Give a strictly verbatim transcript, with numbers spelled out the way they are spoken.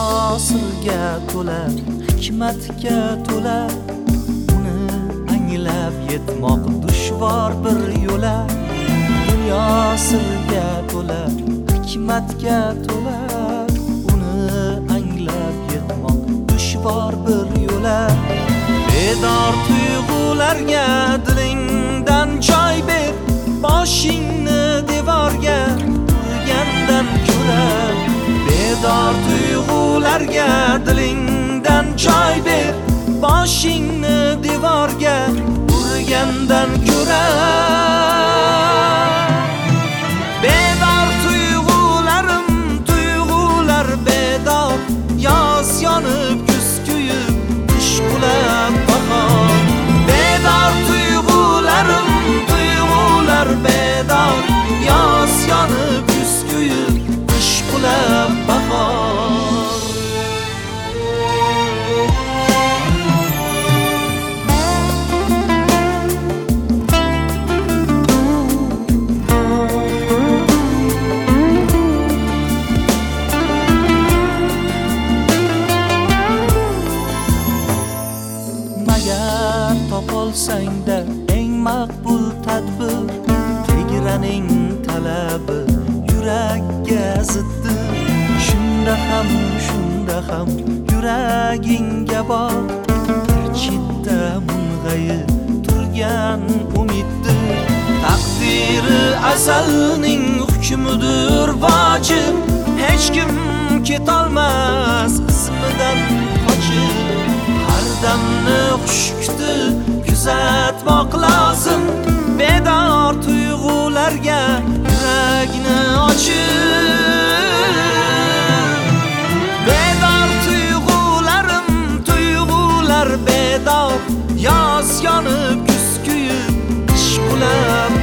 sirga to'la, hikmatga to'la. Uni anglab yetmoq dushvor bir yo'la. Dunyo sirga to'la, hikmatga to'la. Uni anglab yetmoq dushvor bir yo'la. Bedor tuyg'ularga dilingdan joy ber, boshingni devorga urgandan ko'ra. Bedor tuyg'ularga dilingdan joy ber, boshingni devorga urgandan ko'ra. Bedor tuyg'ularim, tuyg'ular bedor, yoz yonib kuz kuyib, qish qulab bahor. Bedor tuyg'ularim, tuyg'ular bedor, yoz yonib kuz kuyib, qish qulab bahor. Magar topolsang-da eng maqbul tadbir, tegraning talabi yurakka ziddir. Shunda ham, shunda ham yuragingga bor, bir chetda mung'ayib turgan umiddir. Taqdiri azalning hukmidir vojib, hech kim ketolmas ismidan qochib. Har damni xush kutib kuzatmoq lozim, bedor tuyg'ularga yuragini ochib. Bedor tuyg'ularim, tuyg'ular bedor, yoz yonib kuz kuyib, qish qulab